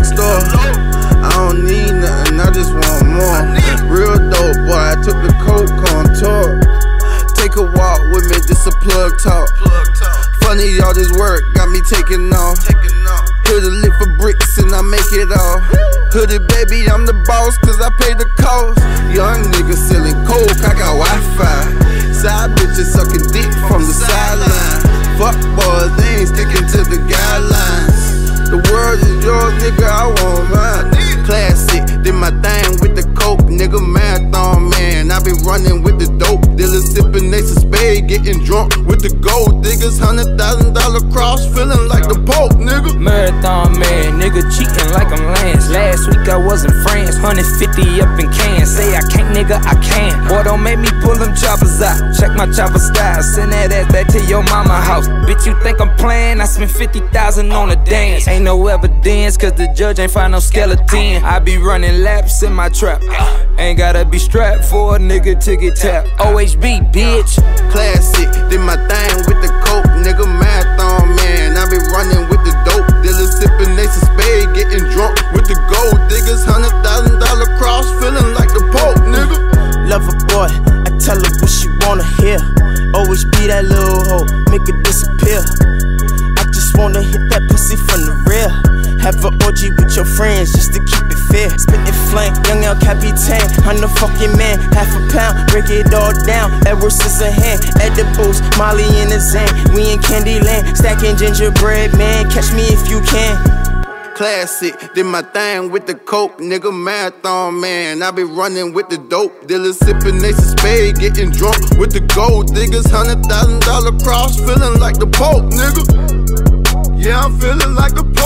rock star. I don't need nothing, I just want more. Real dope, boy, I took the coke on tour. Take a walk with me, this a plug talk. Funny, all this work got me taking off. Hit a lick for bricks and I make it off. Hooded baby, I'm the boss cause I pay the cost. Young nigga selling coke, I got Wi-Fi. Side bitches sucking dick from the sideline. Fuck boys, they ain't sticking to the guidelines. The world is yours, nigga, I want mine. Classic, did my thing with the coke, nigga, marathon man. I be running with the dope dealers, sipping Ace of Spade, getting drunk with the gold diggers. $100,000 cross, feeling like the Pope, nigga. Marathon man, nigga, cheating like I'm Lance. Last week I was in France, 150 up in Cannes. Say I can't, nigga, I can. Boy, don't make me pull them choppers out. Check my chopper style, send that ass back to your mama house. Bitch, you think I'm playing? I spent 50,000 on a dance. Ain't no evidence, cause the judge ain't find no skeleton. I be running laps in my trap. Ain't gotta be strapped for a nigga to get tapped. OHB, bitch. Classic, did my thing with the coke, nigga, marathon man. I be running with the dope dealers, sipping Ace of Spade, getting drunk with the gold diggers. $100,000 cross, feeling like the Pope, nigga. Love a boy, I tell her what she wanna hear. Always be that little hoe, make her disappear. I just wanna hit that pussy from the rear. Have an orgy with your friends just to keep it fair. Spittin' flame, young El Capitan, I'm the fucking man. Half a pound, break it all down. Edwards is a hand, edibles, Molly in the Zan. We in Candyland, stacking gingerbread, man. Catch me if you can. Classic, did my thing with the coke, nigga, marathon man. I be running with the dope dealers, sipping Ace of Spade, getting drunk with the gold diggers. $100,000 cross, feeling like the Pope, nigga. Yeah, I'm feeling like the Pope.